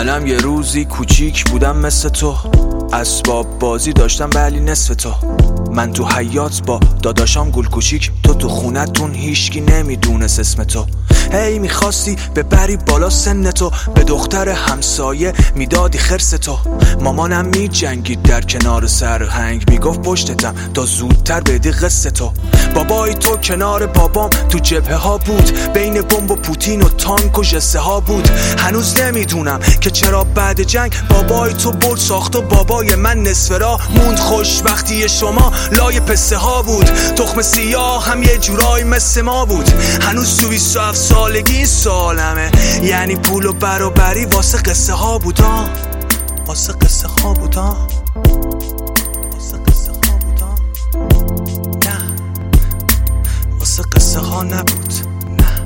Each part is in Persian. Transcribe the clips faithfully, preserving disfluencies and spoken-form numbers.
منم یه روزی کوچیک بودم مثل تو، اسباب بازی داشتم ولی نصف تو. من تو حیات با داداشام گل کوچیک، تو تو خونتون هیچکی نمیدونست اسم تو. هی میخواستی ببری بالا سن تو، به دختر همسایه میدادی خرس تو. مامانم میجنگید در کنار سرهنگ، میگفت پشتتم تا زودتر بدی قصه تو. بابای تو کنار بابام تو جبهه ها بود، بین بمب و پوتین و تانک و جسه ها بود. هنوز نمیدونم که چرا بعد جنگ بابای تو برد ساخت و بابای من نصف راه موند. خوشبختی شما لای پسه ها بود، تخم سیاه هم یه جورای مثل ما بود. هنوز تو بیست و هفت سالگی سالمه، یعنی پول و برابری واسه قصه ها بود ها، واسه قصه ها بود ها، واسه قصه ها بود ها. نه واسه قصه ها نبود. نه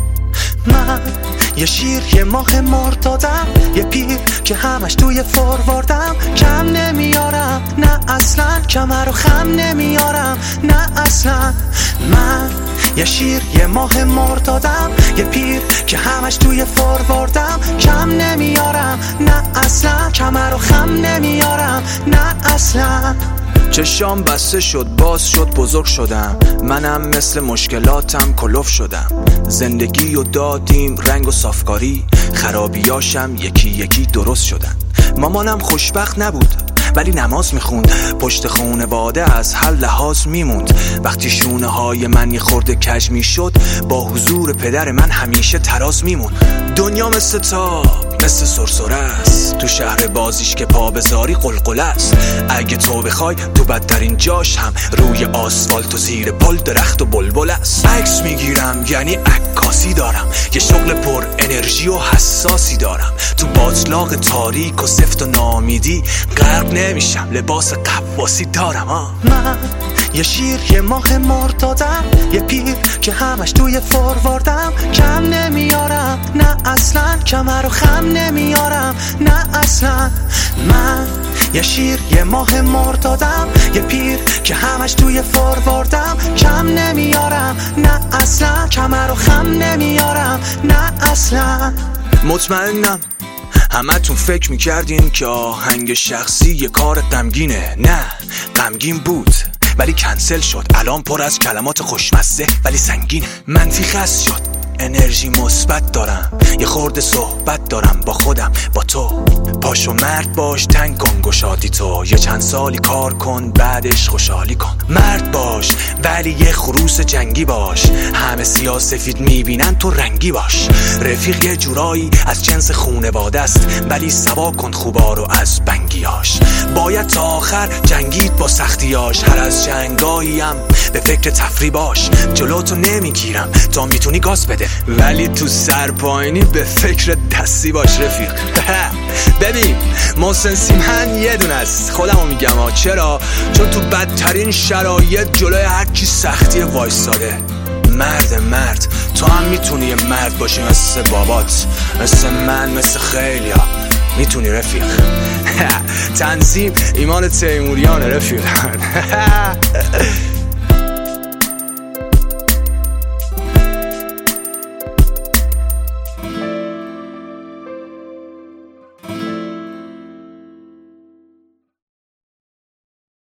من یه شیر یه ماه مرتادم، یه پیر که همش توی فورواردم. کم نمیارم نه اصلا، کمر رو خم نمیارم نه اصلا. من یه شیر یه ماه مرتادم، یه پیر که همش توی فورواردم. کم نمیارم نه اصلا، کمر رو خم نمیارم نه اصلا. چشام بسته شد باز شد بزرگ شدم، منم مثل مشکلاتم کلوف شدم. زندگی و دادیم رنگ و صافکاری، خرابیاشم یکی یکی درست شدن. مامانم خوشبخت نبود ولی نماز میخوند، پشت خانواده از هر لحاظ میموند. وقتی شونه های من یه خورده کج میشد، با حضور پدر من همیشه تراز میموند. دنیا مثل تا مثل سرسره است، تو شهر بازیش که پا بذاری قلقله است. اگه تو بخوای تو بدترین جاش هم روی آسفالت و زیر پل درخت و بلبل است. عکس میگیرم یعنی عکاسی دارم، یه شغل پر انرژی و حساسی دارم. تو باطلاق تاریک و سفت و نامیدی غرق نمیشم، لباس قواسی دارم ها. من یه شیر یه ماه مرتادم، یه پیر که همش توی فورواردم. کم نمیارم نه اصلا، کمر رو خم نمیارم نه اصلا. من یه شیر یه ماه مرتادم، یه پیر که همش توی فورواردم. کم نمیارم نه اصلا، کمر رو خم نمیارم نه اصلا. مطمئنم همتون فکر میکردین که آهنگ شخصی یه کار غمگینه. نه غمگین بود ولی کنسل شد، الان پر از کلمات خوشمزه ولی سنگینه. منفی خست شد، انرژی مثبت دارم، یه خورده صحبت دارم با خودم با تو. پاشو مرد باش، تنگ کن گشادی تو، یه چند سالی کار کن بعدش خوشحالی کن. مرد باش ولی یه خروس جنگی باش، همه سیاه سفید میبینن تو رنگی باش. رفیق یه جورایی از جنس خونواده است، ولی سوا کن خوبا رو از بنگیاش. باید تا آخر جنگید با سختیاش، هر از جنگایی هم به فکر تفریح باش. جلوتو نمیگیرم تا میتونی گاز بده، ولی تو سرپاینی به فکر دستی باش رفیق. ببین محسن سیمن یه دونه است، خودمو میگم ها. چرا؟ چون تو بدترین شرایط جلوی هر کی سختی وایساده. مرد مرد تو هم میتونی یه مرد باشی، مثل بابات، مثل من، مثل خیلیا میتونی رفیق. تنظیم ایمان تیموریان رفیق.